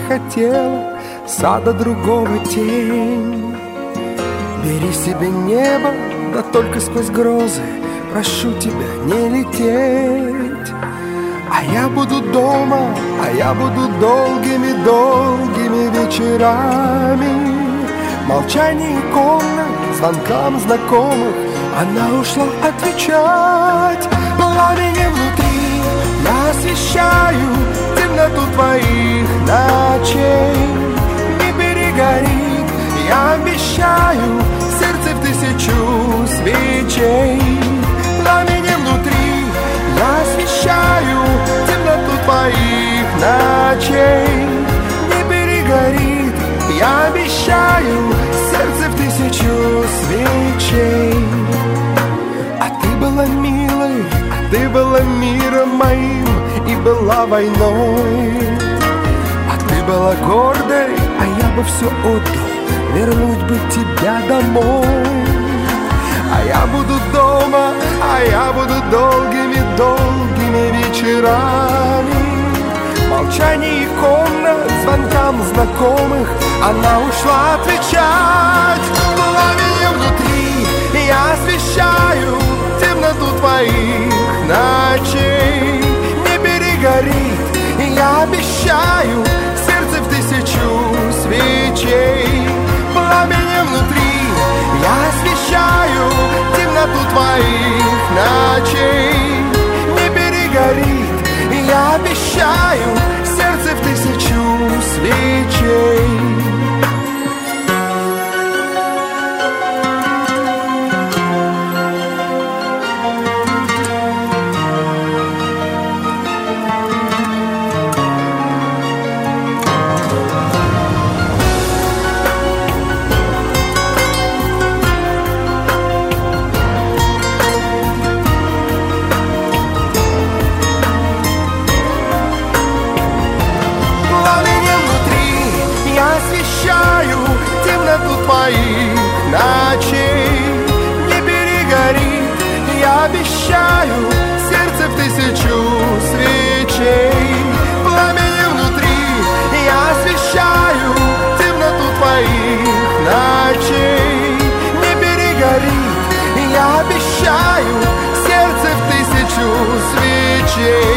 хотела сада другого тень. Бери себе небо, да только сквозь грозы, прошу тебя не лететь. А я буду дома, а я буду долгими-долгими вечерами. Молчание комнат, звонкам знакомых она ушла отвечать. Пламенем внутри я освещаю темноту твоих ночей. Не перегорит, я обещаю, сердце в 1000 свечей. Пламенем внутри я освещаю темноту твоих ночей. Не перегорит, я обещаю, сердце в 1000 свечей. А ты была милой, а ты была миром моим и была войной. А ты была гордой, а я бы все отдал, вернуть бы тебя домой. А я буду дома, а я буду долгими-долгими вечерами. Молчание комнат, звонкам знакомых она ушла отвечать. Пламенем внутри я освещаю темноту твоих ночей. Не перегорит, я обещаю, сердце в 1000 свечей. Пламенем внутри я освещаю темноту твоих ночей. Не перегорит, я обещаю, сердце в 1000 свечей. Ночей не перегорит, я обещаю, сердце в 1000 свечей. Пламенем внутри я освещаю темноту твоих ночей. Не перегорит, я обещаю, сердце в 1000 свечей.